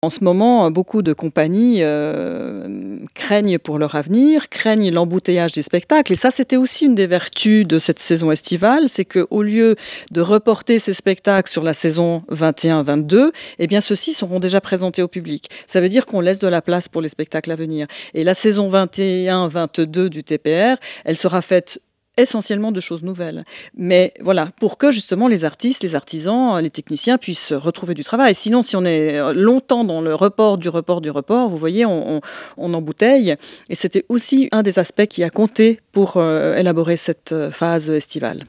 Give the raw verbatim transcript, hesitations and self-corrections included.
En ce moment, beaucoup de compagnies, heu, craignent pour leur avenir, craignent l'embouteillage des spectacles et ça, c'était aussi une des vertus de cette saison estivale. C'est qu'au lieu de reporter ces spectacles sur la saison vingt et un vingt-deux, eh bien, ceux-ci seront déjà présentés au public. Ça veut dire qu'on laisse de la place pour les spectacles à venir et la saison vingt et un vingt-deux du T P R, elle sera faite essentiellement de choses nouvelles. Mais voilà, pour que justement les artistes, les artisans, les techniciens puissent retrouver du travail. Sinon, si on est euh, longtemps dans le report du report du report, vous voyez, on, on, on embouteille. Et c'était aussi un des aspects qui a compté pour euh, élaborer cette euh, phase estivale.